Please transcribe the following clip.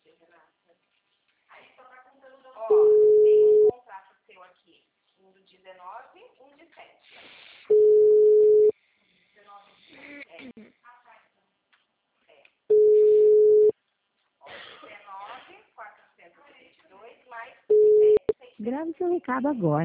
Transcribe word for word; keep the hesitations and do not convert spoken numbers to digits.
Ó, tem um contrato seu aqui, um do dezenove, um de sete. É. É. Ó, dezenove, quatrocentos e vinte e dois mais sete. Grave seu recado agora.